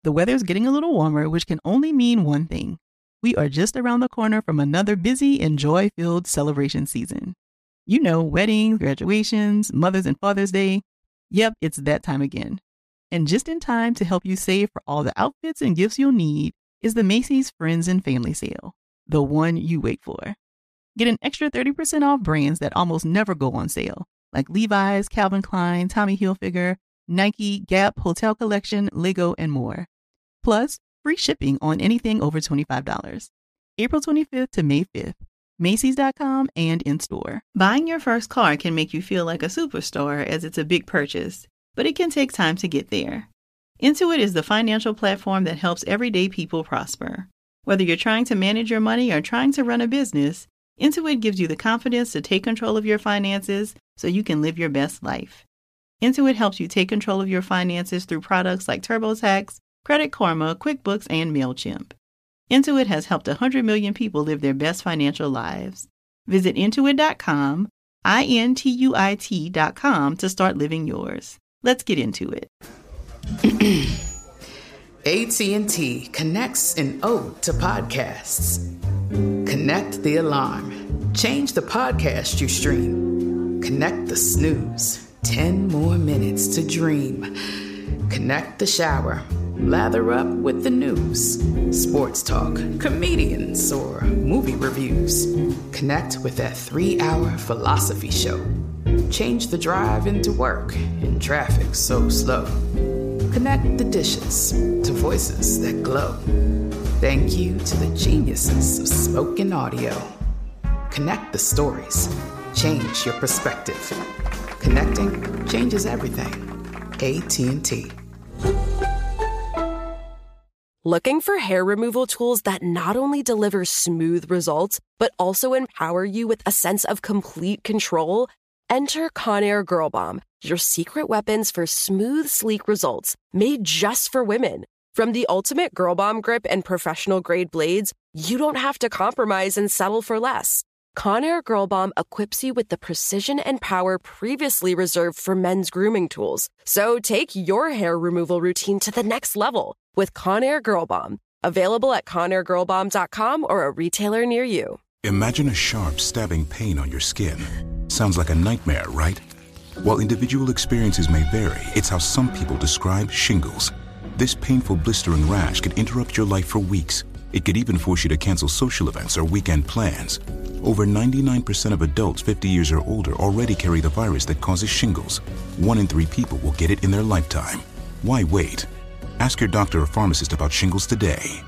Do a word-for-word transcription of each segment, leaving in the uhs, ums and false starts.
The weather's getting a little warmer, which can only mean one thing. We are just around the corner from another busy and joy-filled celebration season. You know, weddings, graduations, Mother's and Father's Day. Yep, it's that time again. And just in time to help you save for all the outfits and gifts you'll need is the Macy's Friends and Family Sale, the one you wait for. Get an extra thirty percent off brands that almost never go on sale, like Levi's, Calvin Klein, Tommy Hilfiger, Nike, Gap, Hotel Collection, Lego, and more. Plus, free shipping on anything over twenty-five dollars. April twenty-fifth to May fifth. Macy's dot com and in-store. Buying your first car can make you feel like a superstar as it's a big purchase, but it can take time to get there. Intuit is the financial platform that helps everyday people prosper. Whether you're trying to manage your money or trying to run a business, Intuit gives you the confidence to take control of your finances so you can live your best life. Intuit helps you take control of your finances through products like TurboTax, Credit Karma, QuickBooks, and MailChimp. Intuit has helped one hundred million people live their best financial lives. Visit Intuit dot com, I N T U I T dot com to start living yours. Let's get into it. A T and T connects an ode to podcasts. Connect the alarm. Change the podcast you stream. Connect the snooze. Ten more minutes to dream. Connect the shower. Lather up with the news. Sports talk, comedians, or movie reviews. Connect with that three-hour philosophy show. Change the drive into work in traffic so slow. Connect the dishes to voices that glow. Thank you to the geniuses of spoken audio. Connect the stories. Change your perspective. Connecting changes everything. A T and T. Looking for hair removal tools that not only deliver smooth results, but also empower you with a sense of complete control? Enter Conair Girl Bomb, your secret weapons for smooth, sleek results, made just for women. From the ultimate Girl Bomb grip and professional-grade blades, you don't have to compromise and settle for less. Conair Girl Bomb equips you with the precision and power previously reserved for men's grooming tools. So take your hair removal routine to the next level with Conair Girl Bomb. Available at Conair Girl Bomb dot com or a retailer near you. Imagine a sharp, stabbing pain on your skin. Sounds like a nightmare, right? While individual experiences may vary, it's how some people describe shingles. This painful, blistering rash could interrupt your life for weeks. It could even force you to cancel social events or weekend plans. Over ninety-nine percent of adults fifty years or older already carry the virus that causes shingles. One in three people will get it in their lifetime. Why wait? Ask your doctor or pharmacist about shingles today.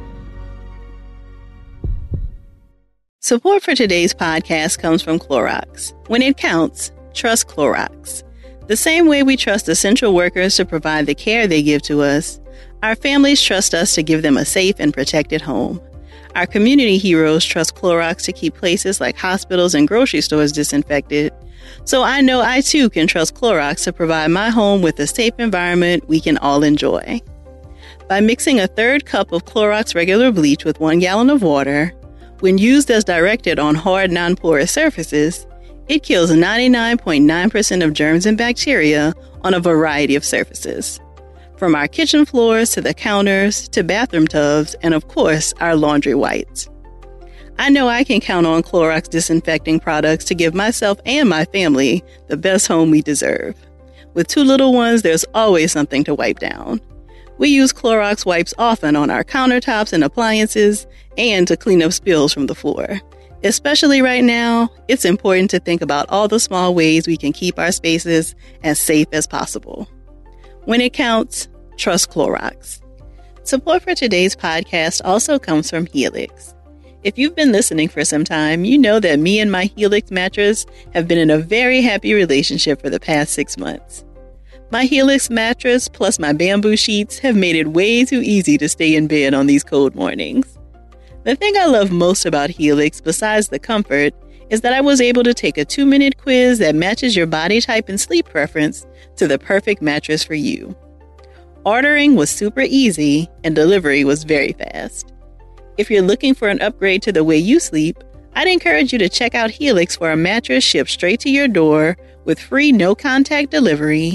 Support for today's podcast comes from Clorox. When it counts, trust Clorox. The same way we trust essential workers to provide the care they give to us, our families trust us to give them a safe and protected home. Our community heroes trust Clorox to keep places like hospitals and grocery stores disinfected. So I know I too can trust Clorox to provide my home with a safe environment we can all enjoy. By mixing a third cup of Clorox regular bleach with one gallon of water, when used as directed on hard, non-porous surfaces, it kills ninety-nine point nine percent of germs and bacteria on a variety of surfaces. From our kitchen floors to the counters to bathroom tubs and, of course, our laundry whites. I know I can count on Clorox disinfecting products to give myself and my family the best home we deserve. With two little ones, there's always something to wipe down. We use Clorox wipes often on our countertops and appliances and to clean up spills from the floor. Especially right now, it's important to think about all the small ways we can keep our spaces as safe as possible. When it counts, trust Clorox. Support for today's podcast also comes from Helix. If you've been listening for some time, you know that me and my Helix mattress have been in a very happy relationship for the past six months. My Helix mattress plus my bamboo sheets have made it way too easy to stay in bed on these cold mornings. The thing I love most about Helix, besides the comfort, is that I was able to take a two-minute quiz that matches your body type and sleep preference to the perfect mattress for you. Ordering was super easy and delivery was very fast. If you're looking for an upgrade to the way you sleep, I'd encourage you to check out Helix for a mattress shipped straight to your door with free no-contact delivery,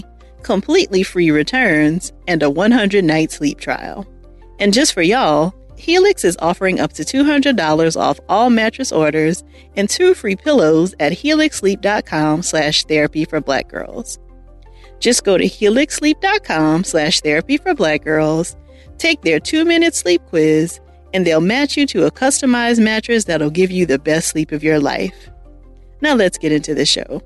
completely free returns, and a one hundred night sleep trial. And just for y'all, Helix is offering up to two hundred dollars off all mattress orders and two free pillows at helixsleep.com slash therapy for black girls. Just go to helixsleep.com slash therapy for black girls, take their two-minute sleep quiz, and they'll match you to a customized mattress that'll give you the best sleep of your life. Now let's get into the show.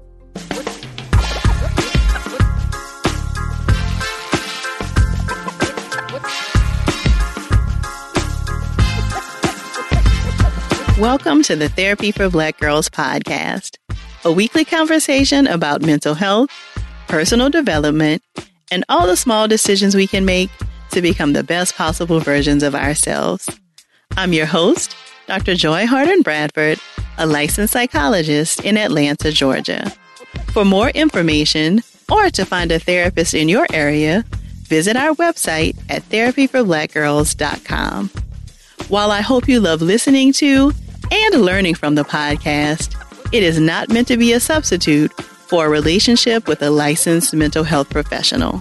Welcome to the Therapy for Black Girls podcast, a weekly conversation about mental health, personal development, and all the small decisions we can make to become the best possible versions of ourselves. I'm your host, Doctor Joy Harden Bradford, a licensed psychologist in Atlanta, Georgia. For more information or to find a therapist in your area, visit our website at therapy for black girls dot com. While I hope you love listening to and learning from the podcast, it is not meant to be a substitute for a relationship with a licensed mental health professional.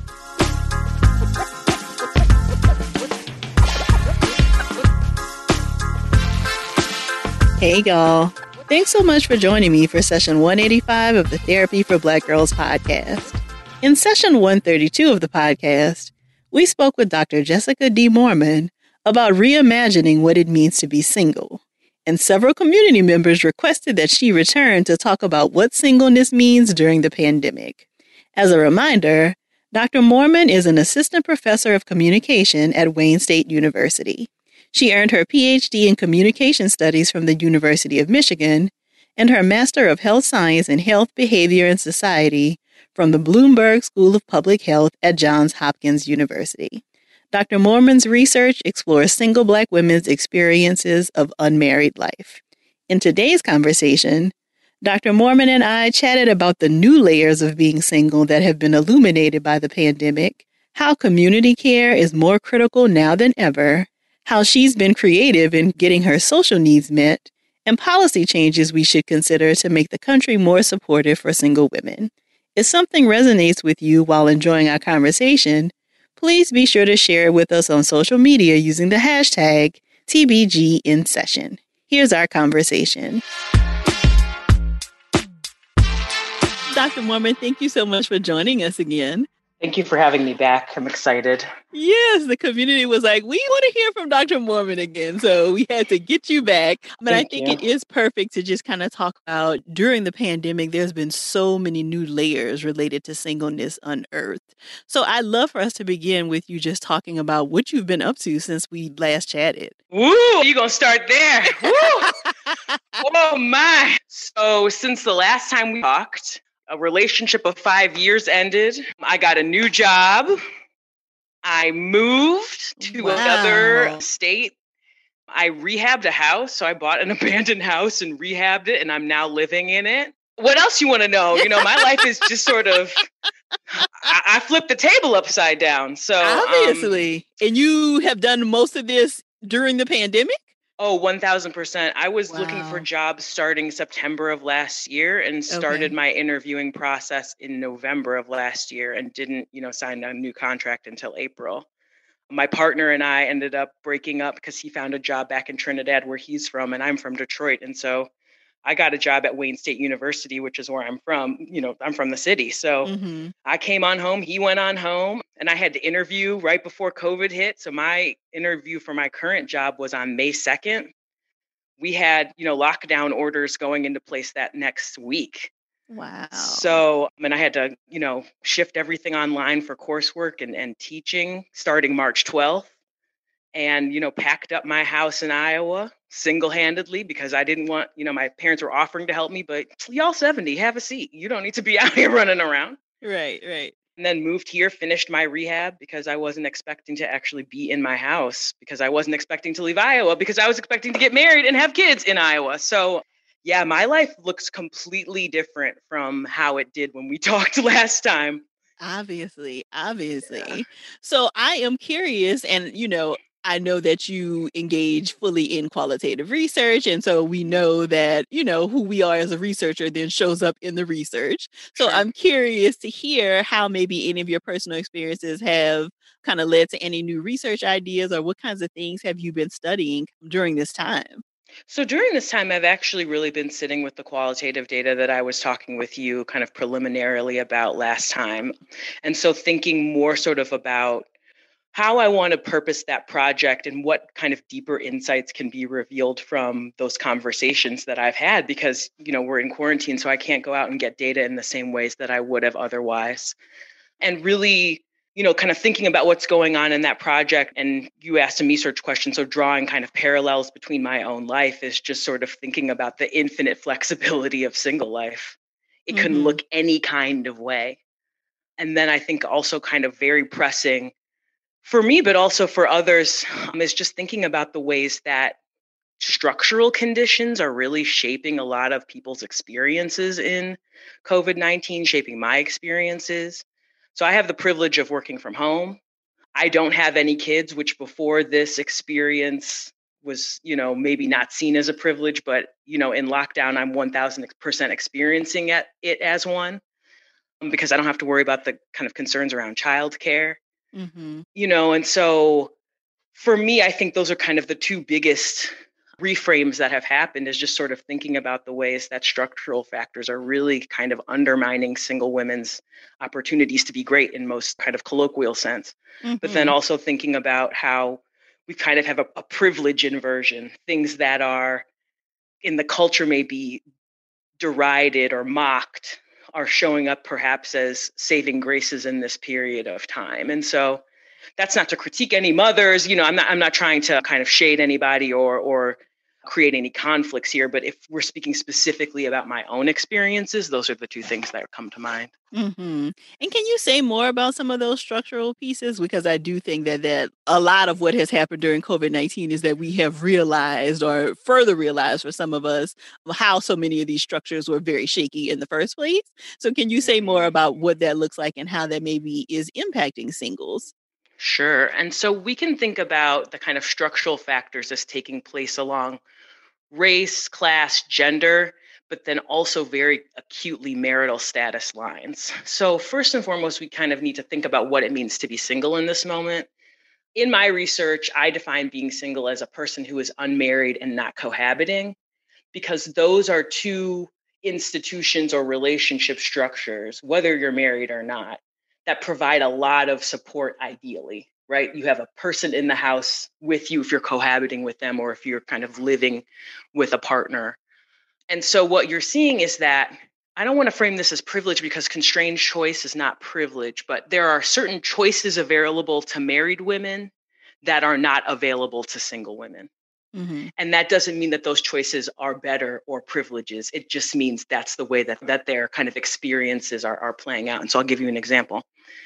Hey y'all, thanks so much for joining me for session one eighty-five of the Therapy for Black Girls podcast. In session one thirty-two of the podcast, we spoke with Doctor Jessica D. Moorman about reimagining what it means to be single. And several community members requested that she return to talk about what singleness means during the pandemic. As a reminder, Doctor Moorman is an assistant professor of communication at Wayne State University. She earned her P H D in communication studies from the University of Michigan and her Master of Health Science in Health, Behavior, and Society from the Bloomberg School of Public Health at Johns Hopkins University. Doctor Moorman's research explores single Black women's experiences of unmarried life. In today's conversation, Doctor Moorman and I chatted about the new layers of being single that have been illuminated by the pandemic, how community care is more critical now than ever, how she's been creative in getting her social needs met, and policy changes we should consider to make the country more supportive for single women. If something resonates with you while enjoying our conversation, please be sure to share it with us on social media using the hashtag T B G in session. Here's our conversation. Doctor Moorman, thank you so much for joining us again. Thank you for having me back. I'm excited. Yes, the community was like, we want to hear from Doctor Moorman again. So we had to get you back. But Thank I think you. It is perfect to just kind of talk about during the pandemic, there's been so many new layers related to singleness unearthed. So I'd love for us to begin with you just talking about what you've been up to since we last chatted. Woo! You're going to start there. Woo! Oh, my. So since the last time we talked, a relationship of five years ended. I got a new job. I moved to wow. another state. I rehabbed a house. So I bought an abandoned house and rehabbed it, and I'm now living in it. What else you want to know? You know, my life is just sort of, I, I flipped the table upside down. So obviously. Um, and you have done most of this during the pandemic? Oh, one thousand percent. I was wow. looking for jobs starting September of last year and started okay. my interviewing process in November of last year and didn't, you know, sign a new contract until April. My partner and I ended up breaking up because he found a job back in Trinidad where he's from and I'm from Detroit. And so I got a job at Wayne State University, which is where I'm from. You know, I'm from the city. So mm-hmm. I came on home, he went on home, and I had to interview right before COVID hit. So my interview for my current job was on May second. We had, you know, lockdown orders going into place that next week. Wow. So, I mean, I had to, you know, shift everything online for coursework and, and teaching starting March twelfth. And, you know, packed up my house in Iowa single-handedly because I didn't want, you know, my parents were offering to help me, but y'all seventy, have a seat. You don't need to be out here running around. Right, right. And then moved here, finished my rehab because I wasn't expecting to actually be in my house because I wasn't expecting to leave Iowa because I was expecting to get married and have kids in Iowa. So yeah, my life looks completely different from how it did when we talked last time. Obviously, obviously. Yeah. So I am curious, and, you know, I know that you engage fully in qualitative research. And so we know that, you know, who we are as a researcher then shows up in the research. So Sure. I'm curious to hear how maybe any of your personal experiences have kind of led to any new research ideas, or what kinds of things have you been studying during this time? So during this time, I've actually really been sitting with the qualitative data that I was talking with you kind of preliminarily about last time. And so thinking more sort of about how I want to purpose that project and what kind of deeper insights can be revealed from those conversations that I've had, because, you know, we're in quarantine, so I can't go out and get data in the same ways that I would have otherwise. And really, you know, kind of thinking about what's going on in that project. And you asked a research question, so drawing kind of parallels between my own life is just sort of thinking about the infinite flexibility of single life. It Mm-hmm. can look any kind of way. And then I think also kind of very pressing for me, but also for others, um, is just thinking about the ways that structural conditions are really shaping a lot of people's experiences in COVID nineteen, shaping my experiences. So I have the privilege of working from home. I don't have any kids, which before this experience was, you know, maybe not seen as a privilege, but, you know, in lockdown, I'm one thousand percent experiencing it, it as one, because I don't have to worry about the kind of concerns around childcare. Mm-hmm. You know, and so for me, I think those are kind of the two biggest reframes that have happened, is just sort of thinking about the ways that structural factors are really kind of undermining single women's opportunities to be great in most kind of colloquial sense. Mm-hmm. But then also thinking about how we kind of have a, a privilege inversion, things that are in the culture may be derided or mocked are showing up perhaps as saving graces in this period of time. And so that's not to critique any mothers, you know, I'm not I'm not trying to kind of shade anybody or or create any conflicts here, but if we're speaking specifically about my own experiences, those are the two things that come to mind. Mm-hmm. And can you say more about some of those structural pieces? Because I do think that that a lot of what has happened during COVID nineteen is that we have realized, or further realized for some of us, how so many of these structures were very shaky in the first place. So can you say more about what that looks like and how that maybe is impacting singles? Sure. And so we can think about the kind of structural factors as taking place along race, class, gender, but then also very acutely marital status lines. So first and foremost, we kind of need to think about what it means to be single in this moment. In my research, I define being single as a person who is unmarried and not cohabiting, because those are two institutions or relationship structures, whether you're married or not, that provide a lot of support ideally, right? You have a person in the house with you if you're cohabiting with them, or if you're kind of living with a partner. And so what you're seeing is that, I don't want to frame this as privilege, because constrained choice is not privilege, but there are certain choices available to married women that are not available to single women. Mm-hmm. And that doesn't mean that those choices are better or privileges. It just means that's the way that, that their kind of experiences are, are playing out. And so I'll give you an example.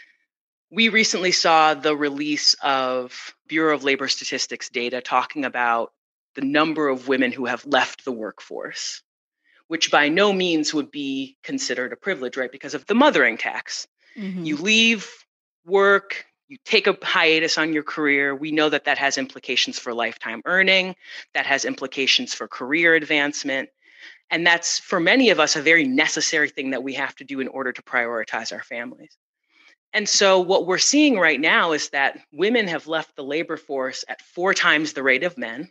We recently saw the release of Bureau of Labor Statistics data talking about the number of women who have left the workforce, which by no means would be considered a privilege, right? Because of the mothering tax. Mm-hmm. You leave work, you take a hiatus on your career. We know that that has implications for lifetime earning, that has implications for career advancement. And that's, for many of us, a very necessary thing that we have to do in order to prioritize our families. And so what we're seeing right now is that women have left the labor force at four times the rate of men,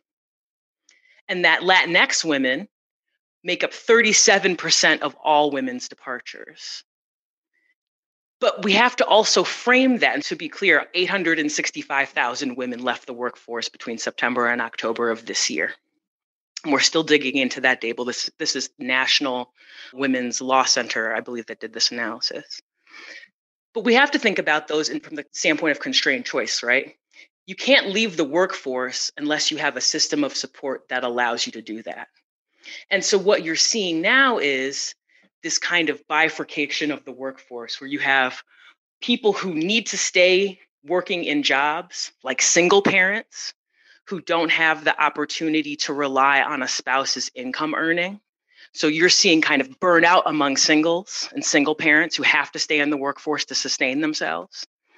and that Latinx women make up thirty-seven percent of all women's departures. But we have to also frame that. And to be clear, eight hundred sixty-five thousand women left the workforce between September and October of this year. And we're still digging into that data. This, this is National Women's Law Center, I believe, that did this analysis. But we have to think about those in, from the standpoint of constrained choice, right? You can't leave the workforce unless you have a system of support that allows you to do that. And so what you're seeing now is this kind of bifurcation of the workforce, where you have people who need to stay working in jobs, like single parents who don't have the opportunity to rely on a spouse's income earning. So you're seeing kind of burnout among singles and single parents who have to stay in the workforce to sustain themselves.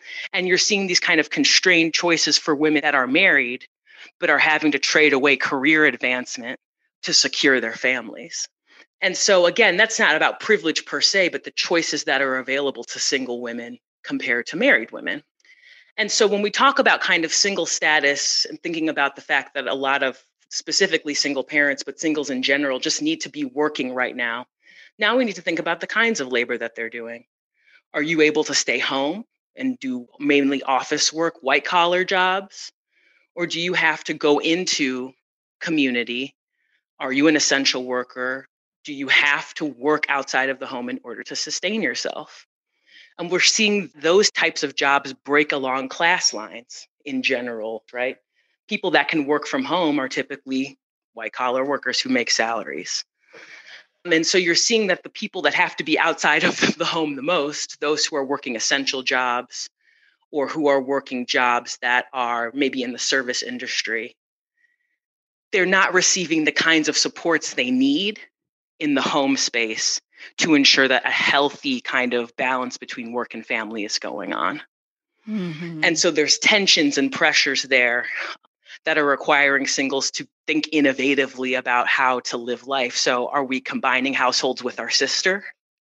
And you're seeing these kind of constrained choices for women that are married, but are having to trade away career advancement to secure their families. And so again, that's not about privilege per se, but the choices that are available to single women compared to married women. And so when we talk about kind of single status and thinking about the fact that a lot of specifically single parents, but singles in general, just need to be working right now, now we need to think about the kinds of labor that they're doing. Are you able to stay home and do mainly office work, white collar jobs? Or do you have to go into community? Are you an essential worker? Do you have to work outside of the home in order to sustain yourself? And we're seeing those types of jobs break along class lines in general, right? People that can work from home are typically white collar workers who make salaries. And so you're seeing that the people that have to be outside of the home the most, those who are working essential jobs or who are working jobs that are maybe in the service industry, they're not receiving the kinds of supports they need in the home space to ensure that a healthy kind of balance between work and family is going on. Mm-hmm. And so there's tensions and pressures there that are requiring singles to think innovatively about how to live life. So are we combining households with our sister?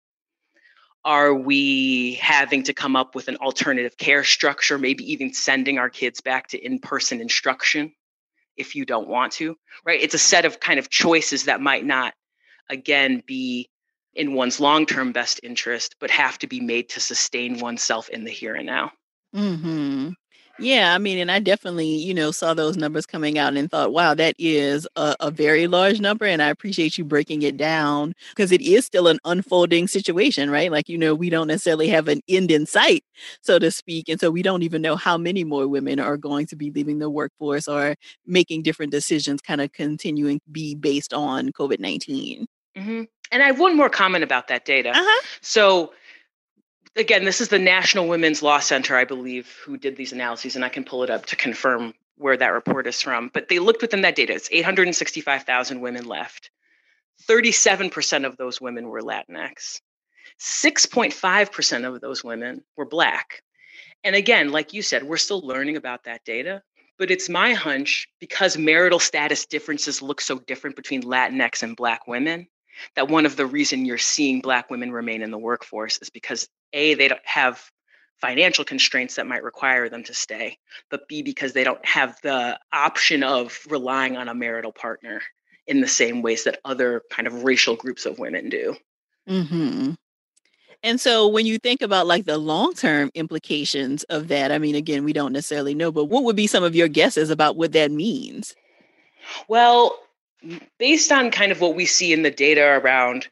Are we having to come up with an alternative care structure, maybe even sending our kids back to in-person instruction if you don't want to, right? It's a set of kind of choices that might not, again, be in one's long-term best interest, but have to be made to sustain oneself in the here and now. Mm-hmm. Yeah, I mean, and I definitely, you know, saw those numbers coming out and thought, wow, that is a, a very large number. And I appreciate you breaking it down because it is still an unfolding situation, right? Like, you know, we don't necessarily have an end in sight, so to speak. And so we don't even know how many more women are going to be leaving the workforce or making different decisions, kind of continuing to be based on COVID nineteen. Mm-hmm. And I have one more comment about that data. Uh-huh. So again, this is the National Women's Law Center, I believe, who did these analyses, and I can pull it up to confirm where that report is from. But they looked within that data. It's eight hundred sixty-five thousand women left. thirty-seven percent of those women were Latinx. six point five percent of those women were Black. And again, like you said, we're still learning about that data. But it's my hunch, because marital status differences look so different between Latinx and Black women, that one of the reasons you're seeing Black women remain in the workforce is because A, they don't have financial constraints that might require them to stay, but B, because they don't have the option of relying on a marital partner in the same ways that other kind of racial groups of women do. Mm-hmm. And so when you think about like the long-term implications of that, I mean, again, we don't necessarily know, but what would be some of your guesses about what that means? Well, based on kind of what we see in the data around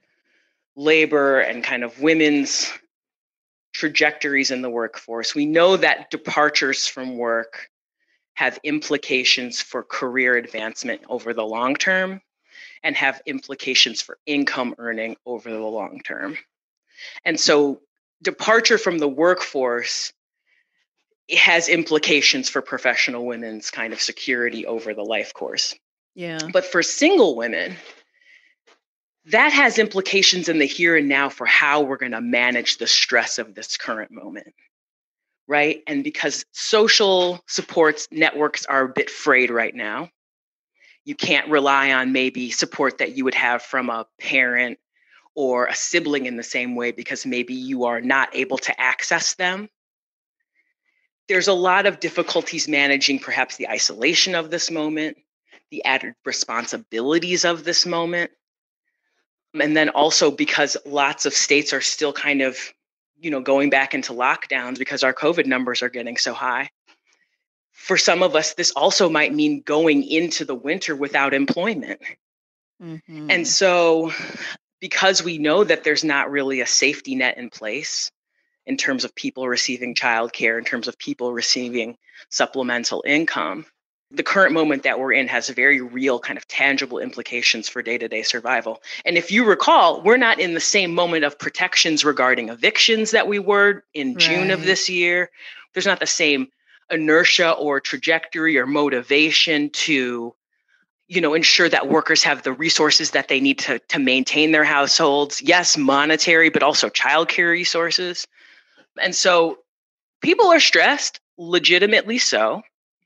labor and kind of women's trajectories in the workforce, we know that departures from work have implications for career advancement over the long term and have implications for income earning over the long term. And so departure from the workforce has implications for professional women's kind of security over the life course. Yeah. But for single women, that has implications in the here and now for how we're going to manage the stress of this current moment, right? And because social supports networks are a bit frayed right now, you can't rely on maybe support that you would have from a parent or a sibling in the same way because maybe you are not able to access them. There's a lot of difficulties managing perhaps the isolation of this moment, the added responsibilities of this moment. And then also because lots of states are still kind of, you know, going back into lockdowns because our COVID numbers are getting so high. For some of us, this also might mean going into the winter without employment. Mm-hmm. And so because we know that there's not really a safety net in place in terms of people receiving childcare, in terms of people receiving supplemental income, the current moment that we're in has very real kind of tangible implications for day-to-day survival. And if you recall, we're not in the same moment of protections regarding evictions that we were in right. June of this year. There's not the same inertia or trajectory or motivation to, you know, ensure that workers have the resources that they need to, to maintain their households. Yes, monetary, but also childcare resources. And so people are stressed, legitimately so.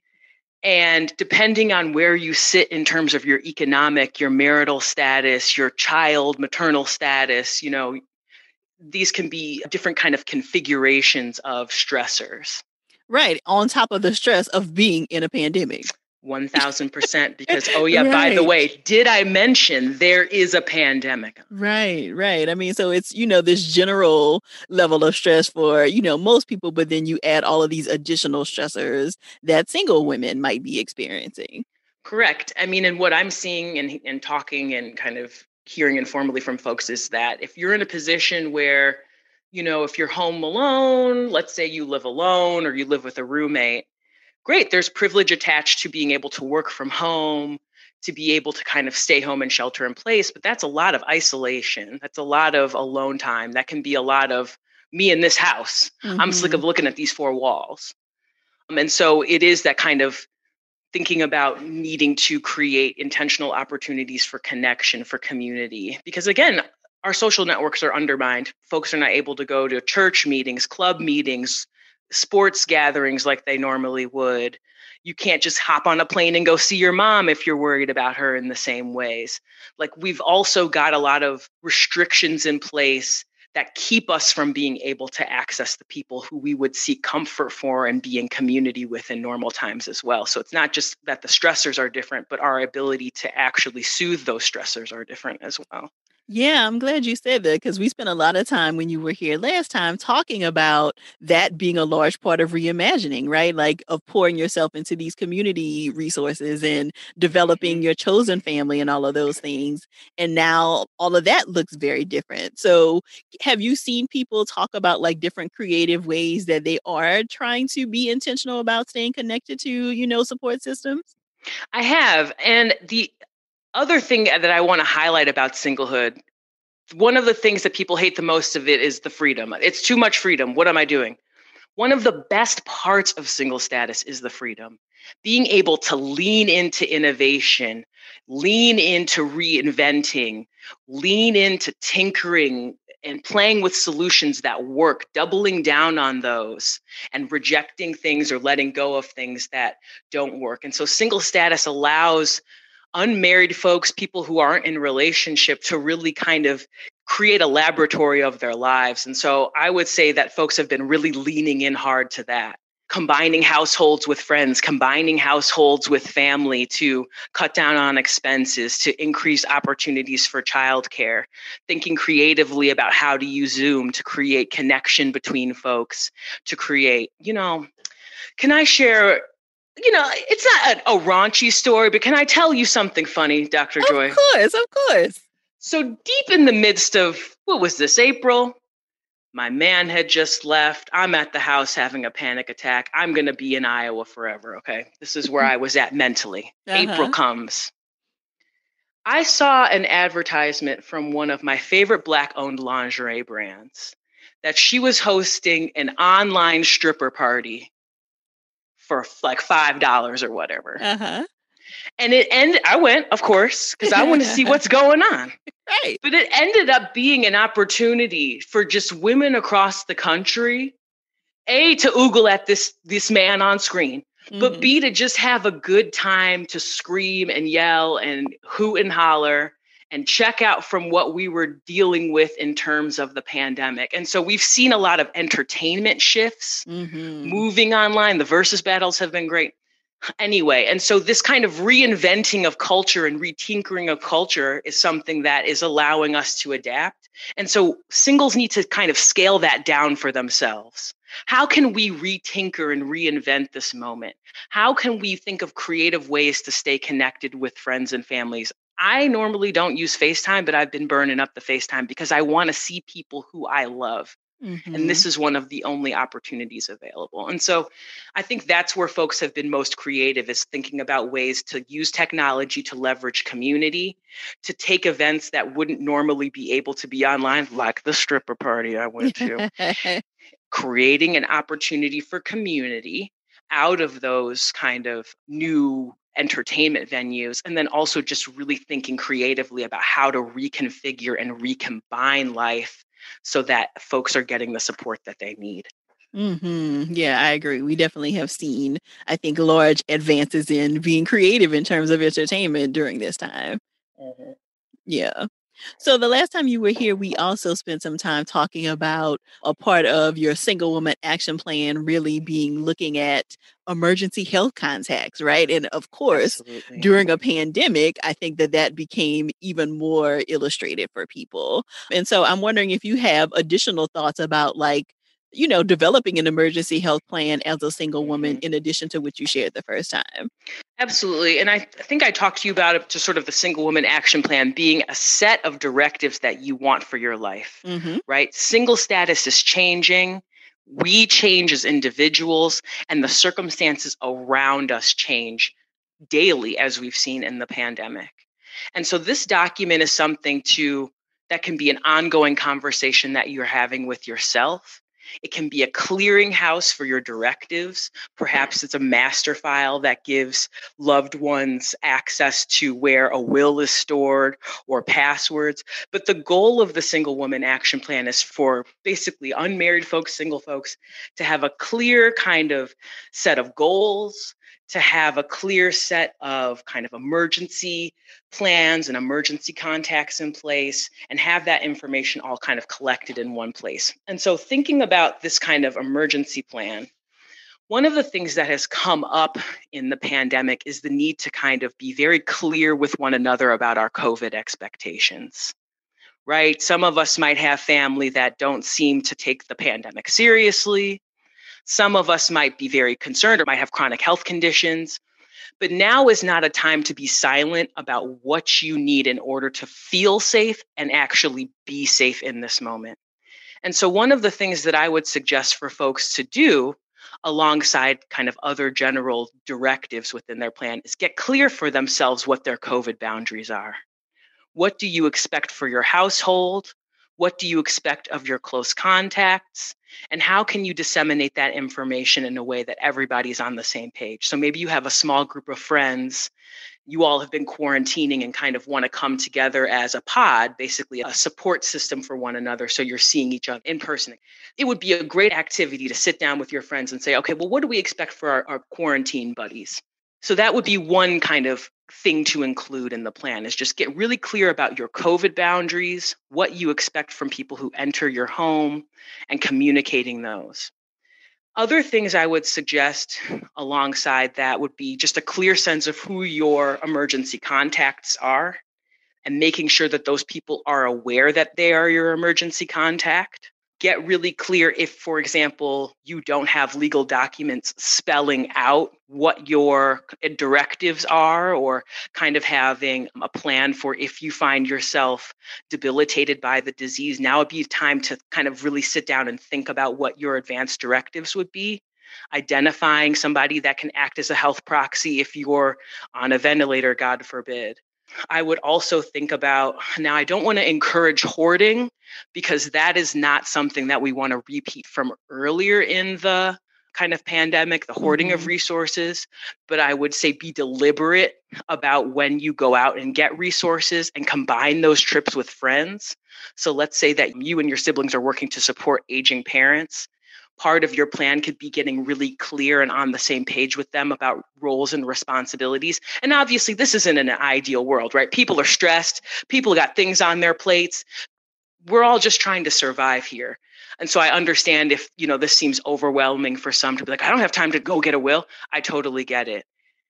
And depending on where you sit in terms of your economic, your marital status, your child maternal status, you know, these can be different kind of configurations of stressors. Right. On top of the stress of being in a pandemic. one thousand percent. Because, oh yeah, right. by the way, did I mention there is a pandemic? Right, right. I mean, so it's, you know, this general level of stress for, you know, most people, but then you add all of these additional stressors that single women might be experiencing. Correct. I mean, and what I'm seeing and, and talking and kind of hearing informally from folks is that if you're in a position where, you know, if you're home alone, let's say you live alone or you live with a roommate, great, there's privilege attached to being able to work from home, to be able to kind of stay home and shelter in place. But that's a lot of isolation. That's a lot of alone time. That can be a lot of me in this house. Mm-hmm. I'm sick of looking at these four walls. Um, and so it is that kind of thinking about needing to create intentional opportunities for connection, for community. Because again, our social networks are undermined. Folks are not able to go to church meetings, club meetings, sports gatherings like they normally would. You can't just hop on a plane and go see your mom if you're worried about her in the same ways. Like we've also got a lot of restrictions in place that keep us from being able to access the people who we would seek comfort for and be in community with in normal times as well. So it's not just that the stressors are different, but our ability to actually soothe those stressors are different as well. Yeah, I'm glad you said that because we spent a lot of time when you were here last time talking about that being a large part of reimagining, right? Like of pouring yourself into these community resources and developing your chosen family and all of those things. And now all of that looks very different. So have you seen people talk about like different creative ways that they are trying to be intentional about staying connected to, you know, support systems? I have. And the other thing that I want to highlight about singlehood, one of the things that people hate the most of it is the freedom. It's too much freedom. What am I doing? One of the best parts of single status is the freedom. Being able to lean into innovation, lean into reinventing, lean into tinkering and playing with solutions that work, doubling down on those and rejecting things or letting go of things that don't work. And so single status allows unmarried folks, people who aren't in relationship, to really kind of create a laboratory of their lives. And so I would say that folks have been really leaning in hard to that, combining households with friends, combining households with family to cut down on expenses, to increase opportunities for childcare, thinking creatively about how to use Zoom to create connection between folks, to create, you know, can I share You know, it's not a, a raunchy story, but can I tell you something funny, Doctor Joy? Of course, of course. So deep in the midst of, what was this, April? My man had just left. I'm at the house having a panic attack. I'm going to be in Iowa forever, okay? This is where I was at mentally. Uh-huh. April comes. I saw an advertisement from one of my favorite Black-owned lingerie brands that she was hosting an online stripper party for like five dollars or whatever. Uh-huh. And it ended, I went, of course, because I want to see what's going on. Right. But it ended up being an opportunity for just women across the country, A, to oogle at this, this man on screen, mm-hmm. but B, to just have a good time to scream and yell and hoot and holler and check out from what we were dealing with in terms of the pandemic. And so we've seen a lot of entertainment shifts, mm-hmm. moving online. The versus battles have been great. Anyway, and so this kind of reinventing of culture and retinkering of culture is something that is allowing us to adapt. And so singles need to kind of scale that down for themselves. How can we retinker and reinvent this moment? How can we think of creative ways to stay connected with friends and families? I normally don't use FaceTime, but I've been burning up the FaceTime because I want to see people who I love. Mm-hmm. And this is one of the only opportunities available. And so I think that's where folks have been most creative, is thinking about ways to use technology to leverage community, to take events that wouldn't normally be able to be online, like the stripper party I went to, creating an opportunity for community out of those kind of new entertainment venues, and then also just really thinking creatively about how to reconfigure and recombine life so that folks are getting the support that they need. Mm-hmm. Yeah, I agree. We definitely have seen, I think, large advances in being creative in terms of entertainment during this time. Mm-hmm. Yeah. So the last time you were here, we also spent some time talking about a part of your single woman action plan really being looking at emergency health contacts, right? And of course, Absolutely. during a pandemic, I think that that became even more illustrated for people. And so I'm wondering if you have additional thoughts about like, you know, developing an emergency health plan as a single woman Mm-hmm. in addition to what you shared the first time. Absolutely. And I, th- I think I talked to you about it, just sort of the single woman action plan being a set of directives that you want for your life, Mm-hmm. right? Single status is changing. We change as individuals, and the circumstances around us change daily, as we've seen in the pandemic. And so this document is something to that can be an ongoing conversation that you're having with yourself. It can be a clearinghouse for your directives. Perhaps it's a master file that gives loved ones access to where a will is stored or passwords. But the goal of the Single Woman Action Plan is for basically unmarried folks, single folks, to have a clear kind of set of goals, to have a clear set of kind of emergency plans and emergency contacts in place, and have that information all kind of collected in one place. And so thinking about this kind of emergency plan, one of the things that has come up in the pandemic is the need to kind of be very clear with one another about our COVID expectations, right? Some of us might have family that don't seem to take the pandemic seriously. Some of us might be very concerned or might have chronic health conditions. But now is not a time to be silent about what you need in order to feel safe and actually be safe in this moment. And so one of the things that I would suggest for folks to do alongside kind of other general directives within their plan is get clear for themselves what their COVID boundaries are. What do you expect for your household? What do you expect of your close contacts? And how can you disseminate that information in a way that everybody's on the same page? So maybe you have a small group of friends, you all have been quarantining and kind of want to come together as a pod, basically a support system for one another. So you're seeing each other in person. It would be a great activity to sit down with your friends and say, okay, well, what do we expect for our, our quarantine buddies? So that would be one kind of thing to include in the plan, is just get really clear about your COVID boundaries, what you expect from people who enter your home, and communicating those. Other things I would suggest alongside that would be just a clear sense of who your emergency contacts are and making sure that those people are aware that they are your emergency contact. Get really clear if, for example, you don't have legal documents spelling out what your directives are, or kind of having a plan for if you find yourself debilitated by the disease. Now would be time to kind of really sit down and think about what your advanced directives would be. Identifying somebody that can act as a health proxy if you're on a ventilator, God forbid. I would also think about, now I don't want to encourage hoarding, because that is not something that we want to repeat from earlier in the kind of pandemic, the hoarding mm-hmm. of resources. But I would say be deliberate about when you go out and get resources and combine those trips with friends. So let's say that you and your siblings are working to support aging parents. Part of your plan could be getting really clear and on the same page with them about roles and responsibilities. And obviously, this isn't an ideal world, right? People are stressed. People got things on their plates. We're all just trying to survive here. And so I understand if, you know, this seems overwhelming for some to be like, I don't have time to go get a will. I totally get it.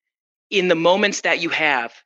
In the moments that you have,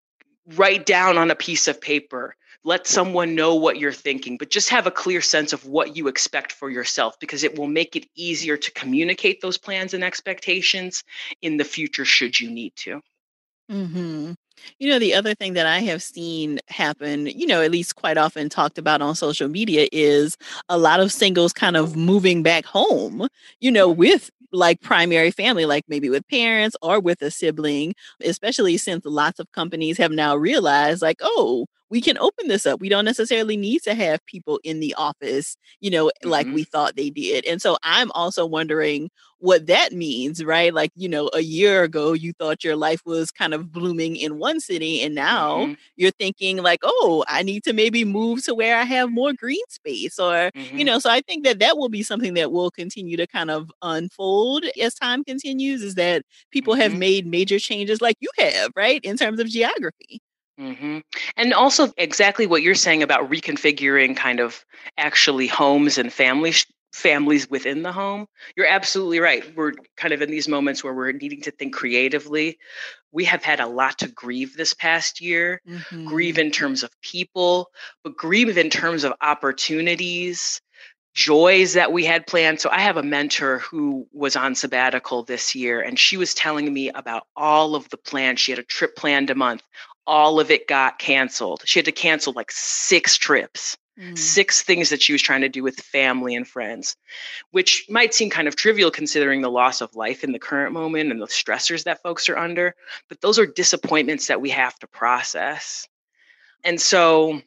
write down on a piece of paper, let someone know what you're thinking, but just have a clear sense of what you expect for yourself, because it will make it easier to communicate those plans and expectations in the future should you need to. Mm-hmm. You know, the other thing that I have seen happen, you know, at least quite often talked about on social media, is a lot of singles kind of moving back home, you know, with like primary family, like maybe with parents or with a sibling, especially since lots of companies have now realized like, oh, we can open this up. We don't necessarily need to have people in the office, you know, mm-hmm. like we thought they did. And so I'm also wondering what that means, right? Like, you know, a year ago, you thought your life was kind of blooming in one city. And now mm-hmm. you're thinking like, oh, I need to maybe move to where I have more green space or, mm-hmm. you know, so I think that that will be something that will continue to kind of unfold as time continues, is that people mm-hmm. have made major changes like you have, right? In terms of geography. Mm-hmm. And also exactly what you're saying about reconfiguring kind of actually homes and families. families within the home. You're absolutely right. We're kind of in these moments where we're needing to think creatively. We have had a lot to grieve this past year, mm-hmm. grieve in terms of people, but grieve in terms of opportunities, joys that we had planned. So I have a mentor who was on sabbatical this year, and she was telling me about all of the plans. She had a trip planned a month. All of it got canceled. She had to cancel like six trips. Mm. Six things that she was trying to do with family and friends, which might seem kind of trivial considering the loss of life in the current moment and the stressors that folks are under. But those are disappointments that we have to process. And so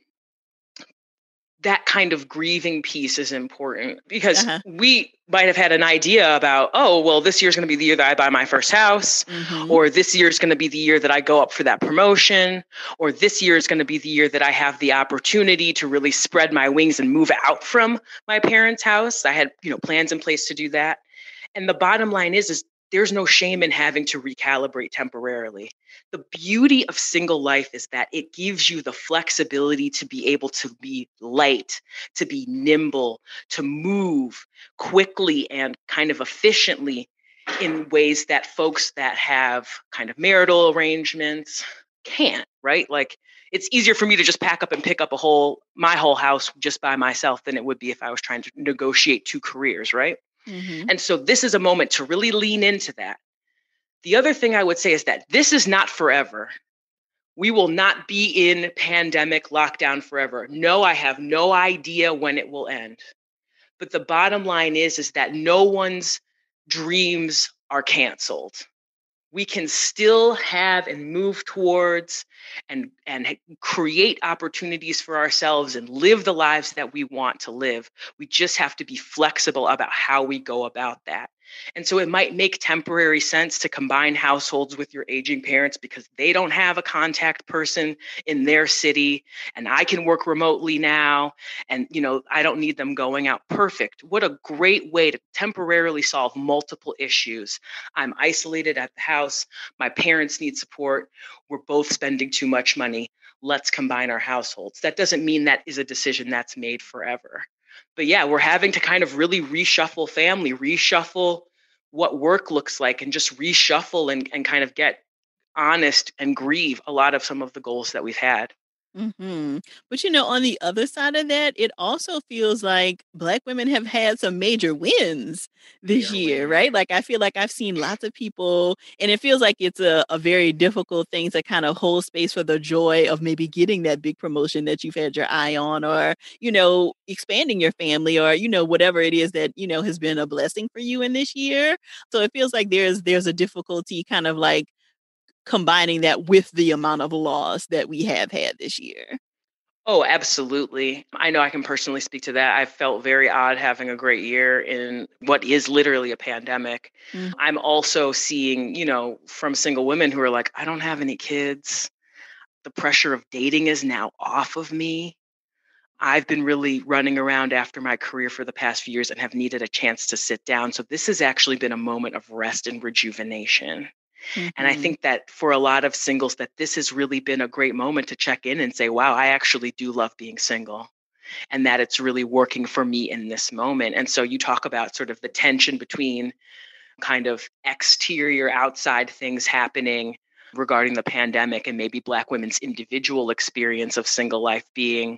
that kind of grieving piece is important because uh-huh. we might have had an idea about, oh, well, this year's going to be the year that I buy my first house, mm-hmm. or this year is going to be the year that I go up for that promotion, or this year is going to be the year that I have the opportunity to really spread my wings and move out from my parents' house. I had, you know, plans in place to do that. And the bottom line is, is there's no shame in having to recalibrate temporarily. The beauty of single life is that it gives you the flexibility to be able to be light, to be nimble, to move quickly and kind of efficiently in ways that folks that have kind of marital arrangements can't, right? Like it's easier for me to just pack up and pick up a whole, my whole house just by myself than it would be if I was trying to negotiate two careers, right? Mm-hmm. And so this is a moment to really lean into that. The other thing I would say is that this is not forever. We will not be in pandemic lockdown forever. No, I have no idea when it will end. But the bottom line is, is that no one's dreams are canceled. We can still have and move towards and, and create opportunities for ourselves and live the lives that we want to live. We just have to be flexible about how we go about that. And so it might make temporary sense to combine households with your aging parents because they don't have a contact person in their city and I can work remotely now. And, you know, I don't need them going out. Perfect. What a great way to temporarily solve multiple issues. I'm isolated at the house. My parents need support. We're both spending too much money. Let's combine our households. That doesn't mean that is a decision that's made forever. But yeah, we're having to kind of really reshuffle family, reshuffle what work looks like, and just reshuffle and, and kind of get honest and grieve a lot of some of the goals that we've had. Mm-hmm. But, you know, on the other side of that, it also feels like Black women have had some major wins this year, right? Like, I feel like I've seen lots of people, and it feels like it's a, a very difficult thing to kind of hold space for the joy of maybe getting that big promotion that you've had your eye on, or, you know, expanding your family, or, you know, whatever it is that, you know, has been a blessing for you in this year. So it feels like there's there's a difficulty kind of like combining that with the amount of loss that we have had this year. Oh, absolutely. I know I can personally speak to that. I felt very odd having a great year in what is literally a pandemic. Mm-hmm. I'm also seeing, you know, from single women who are like, I don't have any kids. The pressure of dating is now off of me. I've been really running around after my career for the past few years and have needed a chance to sit down. So this has actually been a moment of rest and rejuvenation. Mm-hmm. And I think that for a lot of singles, that this has really been a great moment to check in and say, wow, I actually do love being single, and that it's really working for me in this moment. And so you talk about sort of the tension between kind of exterior outside things happening regarding the pandemic and maybe Black women's individual experience of single life being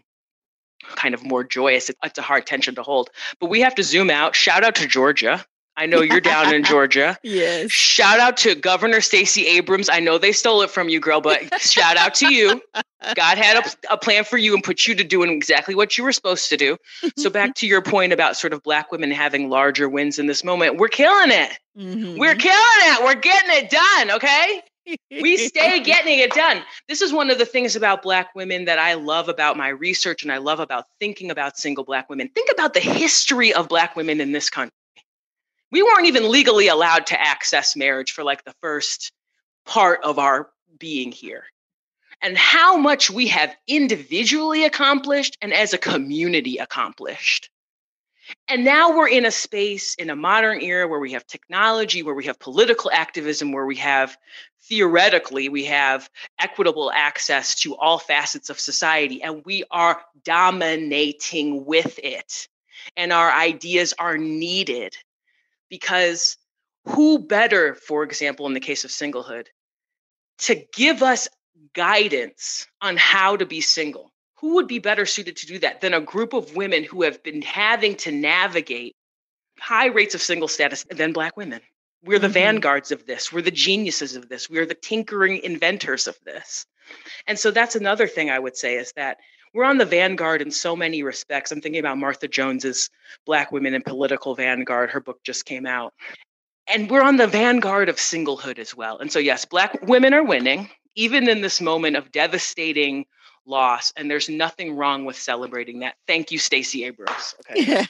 kind of more joyous. It's a hard tension to hold, but we have to zoom out. Shout out to Georgia. I know you're down in Georgia. Yes. Shout out to Governor Stacey Abrams. I know they stole it from you, girl, but shout out to you. God had a, a plan for you and put you to doing exactly what you were supposed to do. So back to your point about sort of Black women having larger wins in this moment. We're killing it. Mm-hmm. We're killing it. We're getting it done. Okay. We stay getting it done. This is one of the things about Black women that I love about my research and I love about thinking about single Black women. Think about the history of Black women in this country. We weren't even legally allowed to access marriage for like the first part of our being here. And how much we have individually accomplished and as a community accomplished. And now we're in a space in a modern era where we have technology, where we have political activism, where we have, theoretically, we have equitable access to all facets of society, and we are dominating with it. And our ideas are needed because who better, for example, in the case of singlehood, to give us guidance on how to be single? Who would be better suited to do that than a group of women who have been having to navigate high rates of single status than Black women? We're the mm-hmm. vanguards of this. We're the geniuses of this. We're the tinkering inventors of this. And so that's another thing I would say is that we're on the vanguard in so many respects. I'm thinking about Martha Jones's Black Women in Political Vanguard. Her book just came out. And we're on the vanguard of singlehood as well. And so, yes, Black women are winning, even in this moment of devastating loss. And there's nothing wrong with celebrating that. Thank you, Stacey Abrams. Okay.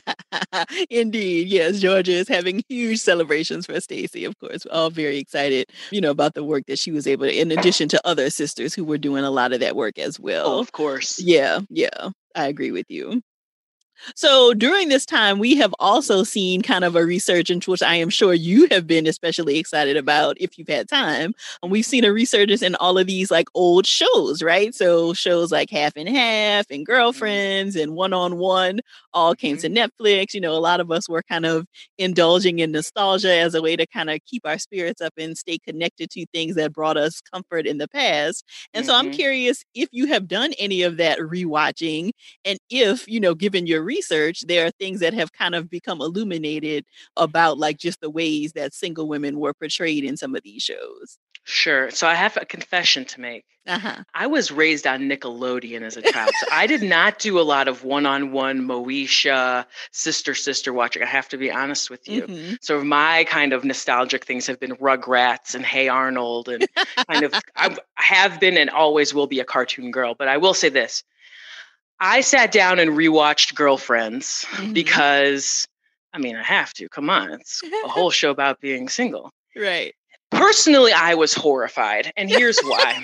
Indeed. Yes, Georgia is having huge celebrations for Stacey, of course. We're all very excited, you know, about the work that she was able to, in addition to other sisters who were doing a lot of that work as well. Oh, of course. Yeah, yeah. I agree with you. So during this time, we have also seen kind of a resurgence, which I am sure you have been especially excited about if you've had time. And we've seen a resurgence in all of these like old shows, right? So shows like Half and Half and Girlfriends and One on One all came mm-hmm. to Netflix. You know, a lot of us were kind of indulging in nostalgia as a way to kind of keep our spirits up and stay connected to things that brought us comfort in the past. And mm-hmm. so I'm curious if you have done any of that rewatching, and if, you know, given your research, there are things that have kind of become illuminated about like just the ways that single women were portrayed in some of these shows. Sure. So I have a confession to make. Uh-huh. I was raised on Nickelodeon as a child. So I did not do a lot of one-on-one Moesha, sister-sister watching. I have to be honest with you. Mm-hmm. So my kind of nostalgic things have been Rugrats and Hey Arnold, and kind of I have been and always will be a cartoon girl. But I will say this. I sat down and rewatched Girlfriends mm-hmm. because, I mean, I have to. Come on. It's a whole show about being single. Right. Personally, I was horrified. And here's why.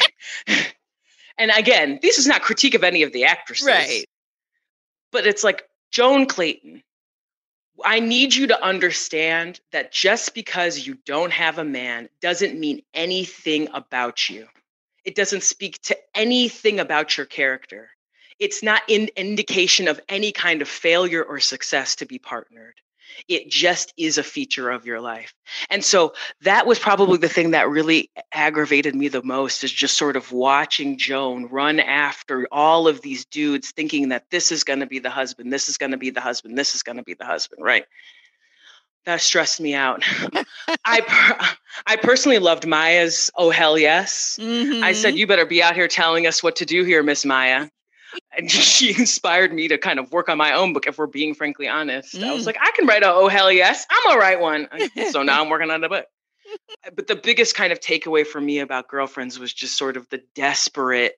And again, this is not critique of any of the actresses. Right. But it's like, Joan Clayton, I need you to understand that just because you don't have a man doesn't mean anything about you. It doesn't speak to anything about your character. It's not an indication of any kind of failure or success to be partnered. It just is a feature of your life. And so that was probably the thing that really aggravated me the most, is just sort of watching Joan run after all of these dudes thinking that this is going to be the husband, this is going to be the husband, this is going to be the husband, right? That stressed me out. I per- I personally loved Maya's "Oh Hell Yes." Mm-hmm. I said, you better be out here telling us what to do here, Miss Maya. And she inspired me to kind of work on my own book, if we're being frankly honest. Mm. I was like, I can write a "Oh hell yes, I'm gonna write one." So now I'm working on the book. But the biggest kind of takeaway for me about Girlfriends was just sort of the desperate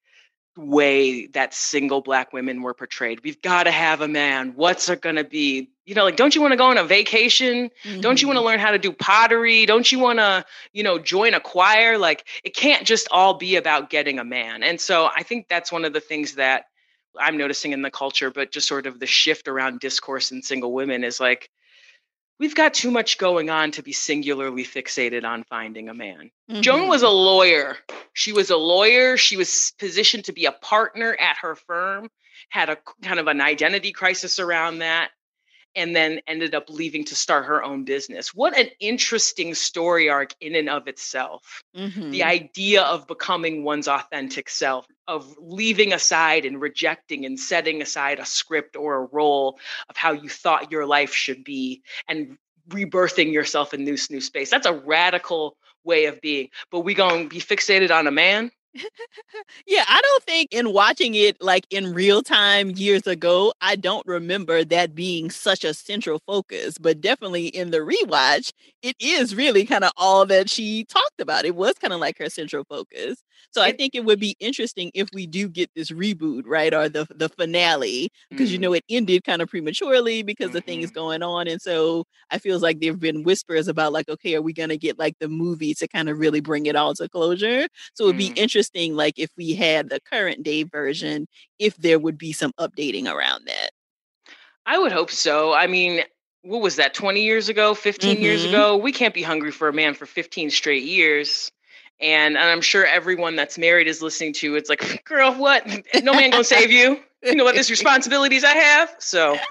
way that single Black women were portrayed. We've got to have a man. What's it going to be? You know, like, don't you want to go on a vacation? Mm-hmm. Don't you want to learn how to do pottery? Don't you want to, you know, join a choir? Like, it can't just all be about getting a man. And so I think that's one of the things that I'm noticing in the culture, but just sort of the shift around discourse in single women is like, we've got too much going on to be singularly fixated on finding a man. Mm-hmm. Joan was a lawyer. She was a lawyer. She was positioned to be a partner at her firm, had a kind of an identity crisis around that, and then ended up leaving to start her own business. What an interesting story arc in and of itself. Mm-hmm. The idea of becoming one's authentic self, of leaving aside and rejecting and setting aside a script or a role of how you thought your life should be and rebirthing yourself in this new space. That's a radical way of being. But we going to be fixated on a man? Yeah, I don't think in watching it like in real time years ago, I don't remember that being such a central focus, but definitely in the rewatch, it is really kind of all that she talked about. It was kind of like her central focus. So I It think it would be interesting if we do get this reboot, right? Or the the finale, because you mm, know it ended kind of prematurely because the thing is mhm. going on. And so I feels like there've been whispers about like, okay, are we gonna get like the movie to kind of really bring it all to closure? So it'd be Mm. interesting, like if we had the current day version, if there would be some updating around that. I would hope so. I mean, what was that, twenty years ago, fifteen years Mm-hmm. ago? We can't be hungry for a man for fifteen straight years. And, and I'm sure everyone that's married is listening to it's like, girl, what? No man gonna save you. You know what this responsibilities I have? So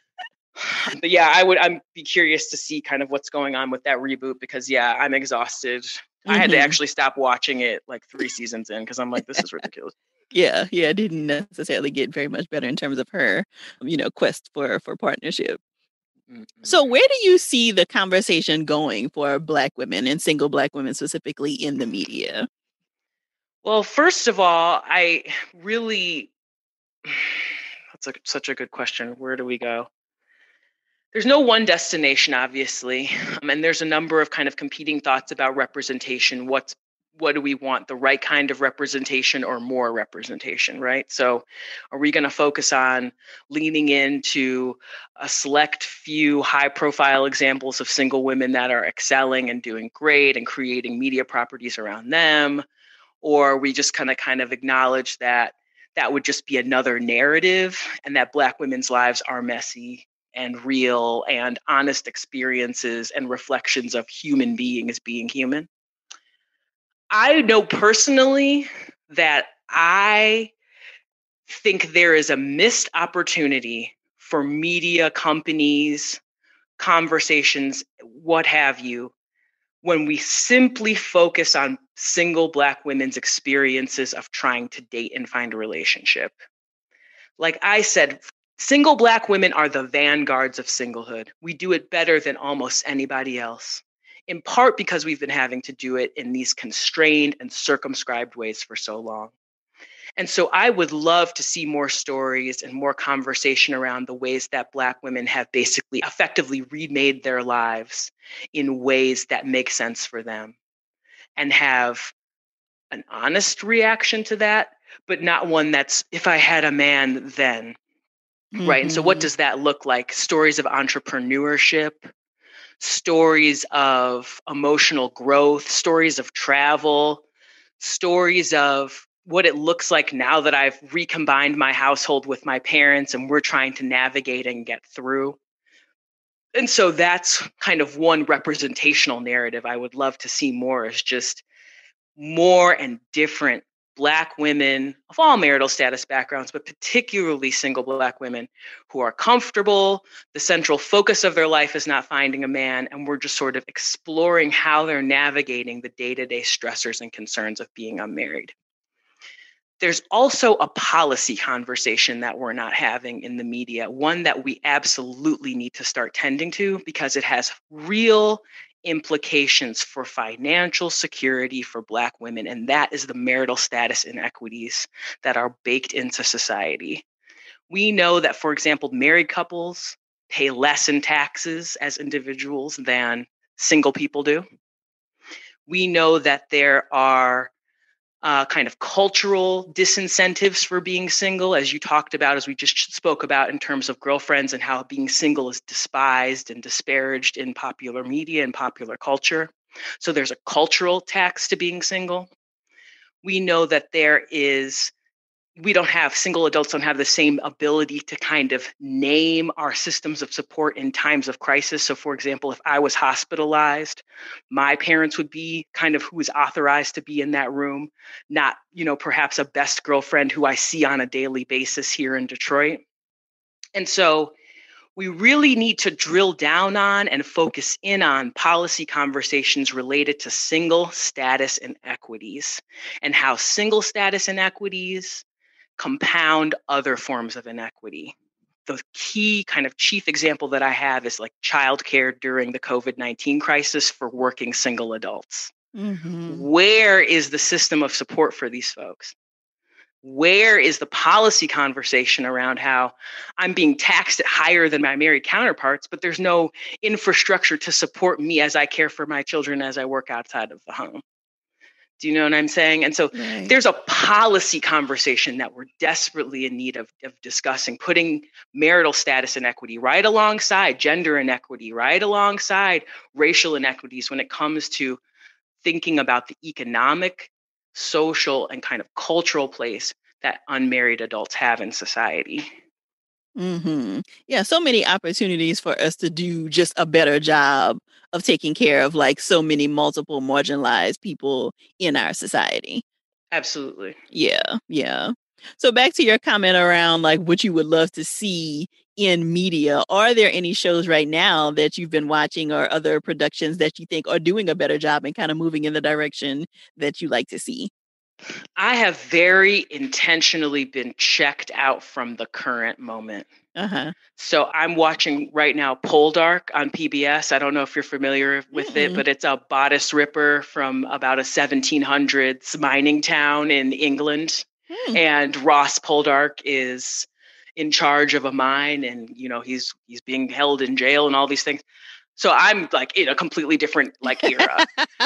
but yeah, I would I'm be curious to see kind of what's going on with that reboot because yeah, I'm exhausted. I had to Mm-hmm. actually stop watching it like three seasons in because I'm like, this is ridiculous. Yeah, yeah, didn't necessarily get very much better in terms of her, you know, quest for for partnership. Mm-mm. So where do you see the conversation going for Black women and single Black women specifically in the media? Well, first of all, I really that's a, such a good question. Where do we go? There's no one destination, obviously, um, and there's a number of kind of competing thoughts about representation. What's what do we want? The right kind of representation or more representation, right? So, are we going to focus on leaning into a select few high-profile examples of single women that are excelling and doing great and creating media properties around them? Or we just kind of kind of acknowledge that that would just be another narrative and that Black women's lives are messy and real and honest experiences and reflections of human beings being human. I know personally that I think there is a missed opportunity for media companies, conversations, what have you, when we simply focus on single Black women's experiences of trying to date and find a relationship. Like I said, single Black women are the vanguards of singlehood. We do it better than almost anybody else, in part because we've been having to do it in these constrained and circumscribed ways for so long. And so I would love to see more stories and more conversation around the ways that Black women have basically effectively remade their lives in ways that make sense for them and have an honest reaction to that, but not one that's, if I had a man, then. Right. And so what Mm-hmm. does that look like? Stories of entrepreneurship, stories of emotional growth, stories of travel, stories of what it looks like now that I've recombined my household with my parents and we're trying to navigate and get through. And so that's kind of one representational narrative I would love to see more is just more and different Black women of all marital status backgrounds, but particularly single Black women who are comfortable. The central focus of their life is not finding a man, and we're just sort of exploring how they're navigating the day-to-day stressors and concerns of being unmarried. There's also a policy conversation that we're not having in the media, one that we absolutely need to start tending to because it has real implications for financial security for Black women, and that is the marital status inequities that are baked into society. We know that, for example, married couples pay less in taxes as individuals than single people do. We know that there are uh, kind of cultural disincentives for being single, as you talked about, as we just spoke about in terms of girlfriends and how being single is despised and disparaged in popular media and popular culture. So there's a cultural tax to being single. We know that there is we don't have single adults don't have the same ability to kind of name our systems of support in times of crisis. So for example, if I was hospitalized, my parents would be kind of who is authorized to be in that room, not, you know, perhaps a best girlfriend who I see on a daily basis here in Detroit. And so we really need to drill down on and focus in on policy conversations related to single status inequities and how single status inequities compound other forms of inequity. The key kind of chief example that I have is like childcare during the COVID nineteen crisis for working single adults. Mm-hmm. Where is the system of support for these folks? Where is the policy conversation around how I'm being taxed at higher than my married counterparts, but there's no infrastructure to support me as I care for my children as I work outside of the home? Do you know what I'm saying? And so right. There's a policy conversation that we're desperately in need of, of discussing, putting marital status inequity right alongside gender inequity, right alongside racial inequities when it comes to thinking about the economic, social, and kind of cultural place that unmarried adults have in society. Mm-hmm. Yeah, so many opportunities for us to do just a better job of taking care of like so many multiple marginalized people in our society. Absolutely. Yeah, yeah. So back to your comment around like what you would love to see in media. Are there any shows right now that you've been watching or other productions that you think are doing a better job and kind of moving in the direction that you like to see? I have very intentionally been checked out from the current moment. Uh-huh. So I'm watching right now Poldark on P B S. I don't know if you're familiar with mm-hmm. it, but it's a bodice ripper from about a seventeen hundreds mining town in England. Mm. And Ross Poldark is in charge of a mine, and you know he's he's being held in jail and all these things. So I'm like in a completely different like era.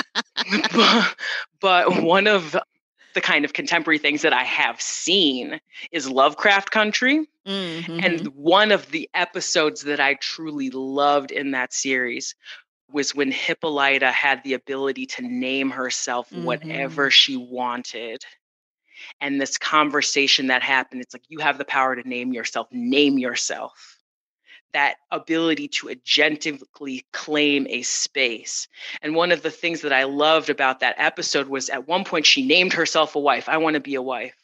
but, but one of the kind of contemporary things that I have seen is Lovecraft Country. Mm-hmm. And one of the episodes that I truly loved in that series was when Hippolyta had the ability to name herself mm-hmm. whatever she wanted. And this conversation that happened, it's like, you have the power to name yourself, name yourself. That ability to agentively claim a space. And one of the things that I loved about that episode was at one point she named herself a wife. I want to be a wife.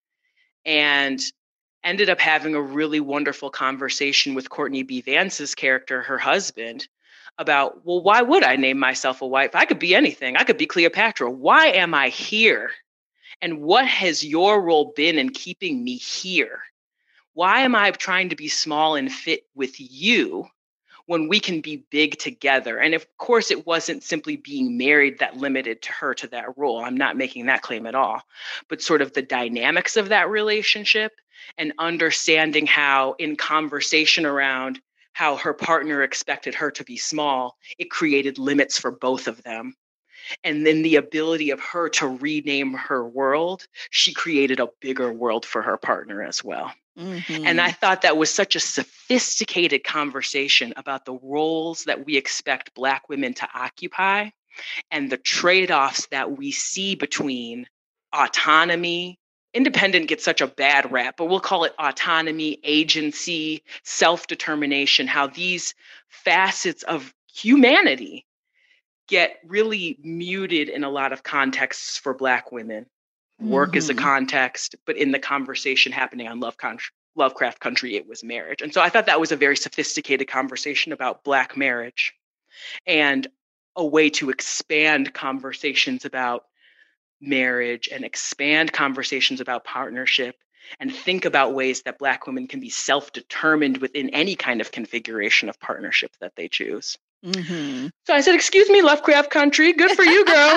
And ended up having a really wonderful conversation with Courtney B. Vance's character, her husband, about, well, why would I name myself a wife? I could be anything. I could be Cleopatra. Why am I here? And what has your role been in keeping me here? Why am I trying to be small and fit with you when we can be big together? And of course, it wasn't simply being married that limited to her to that role. I'm not making that claim at all, but sort of the dynamics of that relationship and understanding how in conversation around how her partner expected her to be small, it created limits for both of them. And then the ability of her to rename her world, she created a bigger world for her partner as well. Mm-hmm. And I thought that was such a sophisticated conversation about the roles that we expect Black women to occupy and the trade-offs that we see between autonomy. Independent gets such a bad rap, but we'll call it autonomy, agency, self-determination, how these facets of humanity get really muted in a lot of contexts for Black women. Work mm-hmm. is a context, but in the conversation happening on Love Con- Lovecraft Country, it was marriage. And so I thought that was a very sophisticated conversation about Black marriage and a way to expand conversations about marriage and expand conversations about partnership and think about ways that Black women can be self-determined within any kind of configuration of partnership that they choose. Mm-hmm. So I said, excuse me, Lovecraft Country. Good for you, girl.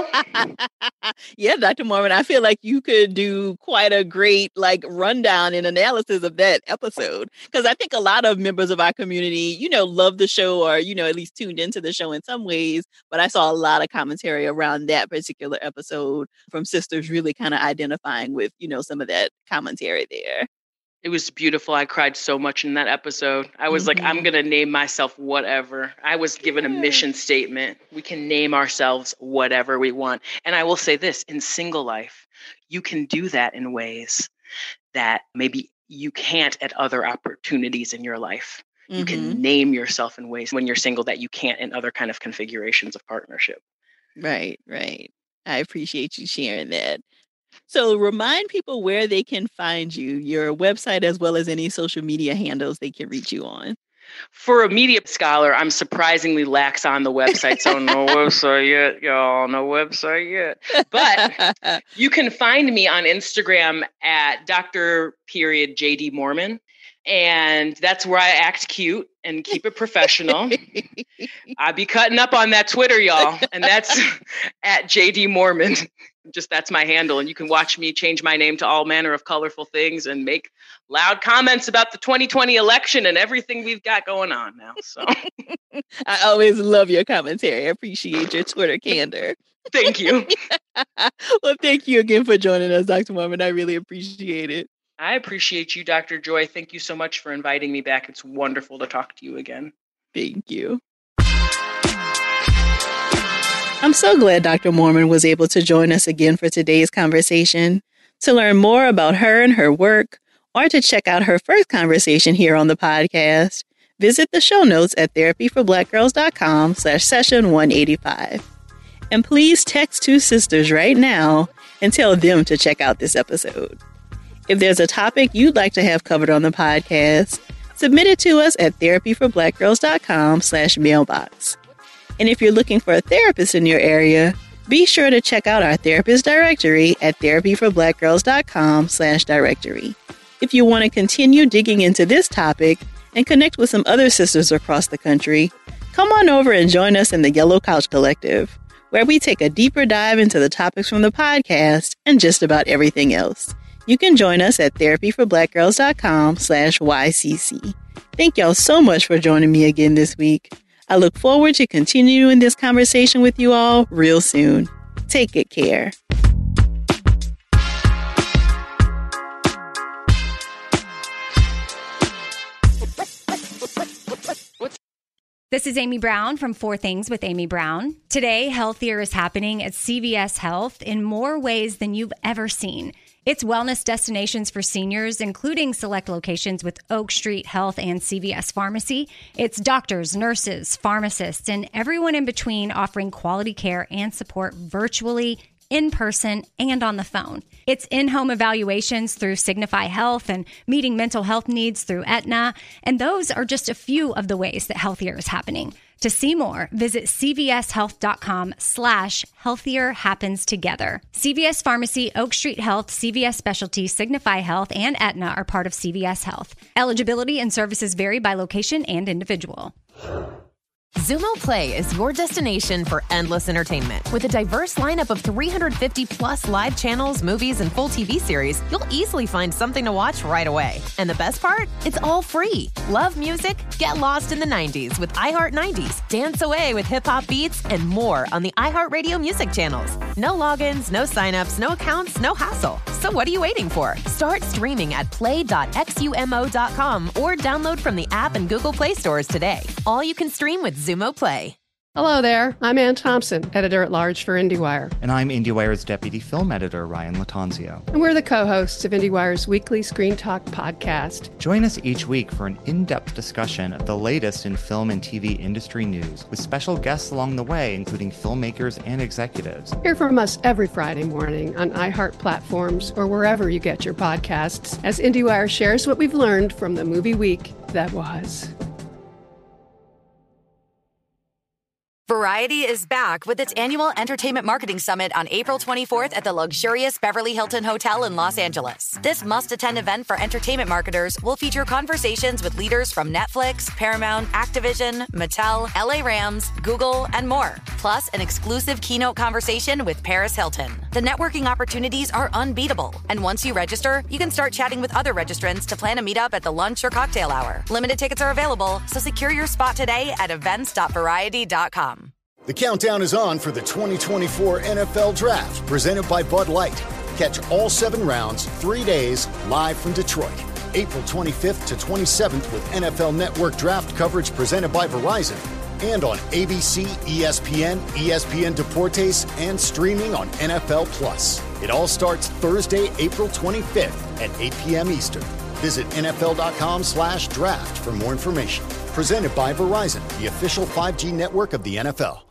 Yeah, Doctor Mormon, I feel like you could do quite a great like rundown and analysis of that episode. Because I think a lot of members of our community, you know, love the show or, you know, at least tuned into the show in some ways. But I saw a lot of commentary around that particular episode from sisters really kind of identifying with, you know, some of that commentary there. It was beautiful. I cried so much in that episode. I was mm-hmm. like, I'm going to name myself whatever. I was given a mission statement. We can name ourselves whatever we want. And I will say this, in single life, you can do that in ways that maybe you can't at other opportunities in your life. Mm-hmm. You can name yourself in ways when you're single that you can't in other kind of configurations of partnership. Right, right. I appreciate you sharing that. So remind people where they can find you, your website, as well as any social media handles they can reach you on. For a media scholar, I'm surprisingly lax on the website. So no website yet, y'all. No website yet. But you can find me on Instagram at Doctor Period J D Mormon. And that's where I act cute and keep it professional. I be cutting up on that Twitter, y'all. And that's at J D Mormon. Just that's my handle. And you can watch me change my name to all manner of colorful things and make loud comments about the twenty twenty election and everything we've got going on now. So I always love your commentary. I appreciate your Twitter candor. Thank you. Well, thank you again for joining us, Doctor Mormon. I really appreciate it. I appreciate you, Doctor Joy. Thank you so much for inviting me back. It's wonderful to talk to you again. Thank you. I'm so glad Doctor Mormon was able to join us again for today's conversation. To learn more about her and her work, or to check out her first conversation here on the podcast, visit the show notes at therapyforblackgirls.com slash session 185. And please text two sisters right now and tell them to check out this episode. If there's a topic you'd like to have covered on the podcast, submit it to us at therapyforblackgirls.com slash mailbox. And if you're looking for a therapist in your area, be sure to check out our therapist directory at therapyforblackgirls.com slash directory. If you want to continue digging into this topic and connect with some other sisters across the country, come on over and join us in the Yellow Couch Collective, where we take a deeper dive into the topics from the podcast and just about everything else. You can join us at therapyforblackgirls.com slash YCC. Thank y'all so much for joining me again this week. I look forward to continuing this conversation with you all real soon. Take good care. This is Amy Brown from Four Things with Amy Brown. Today, Healthier is happening at C V S Health in more ways than you've ever seen. It's wellness destinations for seniors, including select locations with Oak Street Health and C V S Pharmacy. It's doctors, nurses, pharmacists, and everyone in between offering quality care and support virtually, in person, and on the phone. It's in-home evaluations through Signify Health and meeting mental health needs through Aetna. And those are just a few of the ways that Healthier is happening. To see more, visit cvshealth.com slash healthier happens together. C V S Pharmacy, Oak Street Health, C V S Specialty, Signify Health, and Aetna are part of C V S Health. Eligibility and services vary by location and individual. Xumo Play is your destination for endless entertainment. With a diverse lineup of three hundred fifty plus live channels, movies, and full T V series, you'll easily find something to watch right away. And the best part? It's all free. Love music? Get lost in the nineties with iHeart nineties. Dance away with hip-hop beats and more on the iHeartRadio music channels. No logins, no signups, no accounts, no hassle. So what are you waiting for? Start streaming at play dot xumo dot com or download from the app and Google Play stores today. All you can stream with Xumo Play. Hello there. I'm Ann Thompson, editor-at-large for IndieWire. And I'm IndieWire's deputy film editor, Ryan Latanzio. And we're the co-hosts of IndieWire's weekly Screen Talk podcast. Join us each week for an in-depth discussion of the latest in film and T V industry news, with special guests along the way, including filmmakers and executives. Hear from us every Friday morning on iHeart platforms or wherever you get your podcasts, as IndieWire shares what we've learned from the movie week that was. Variety is back with its annual Entertainment Marketing Summit on April twenty-fourth at the luxurious Beverly Hilton Hotel in Los Angeles. This must-attend event for entertainment marketers will feature conversations with leaders from Netflix, Paramount, Activision, Mattel, L A Rams, Google, and more. Plus, an exclusive keynote conversation with Paris Hilton. The networking opportunities are unbeatable. And once you register, you can start chatting with other registrants to plan a meetup at the lunch or cocktail hour. Limited tickets are available, so secure your spot today at events dot variety dot com. The countdown is on for the twenty twenty-four N F L Draft, presented by Bud Light. Catch all seven rounds, three days, live from Detroit. April twenty-fifth to twenty-seventh with N F L Network Draft coverage presented by Verizon. And on A B C, E S P N, E S P N Deportes, and streaming on N F L Plus. It all starts Thursday, April twenty-fifth at eight p.m. Eastern. Visit nfl.com slash draft for more information. Presented by Verizon, the official five G network of the N F L.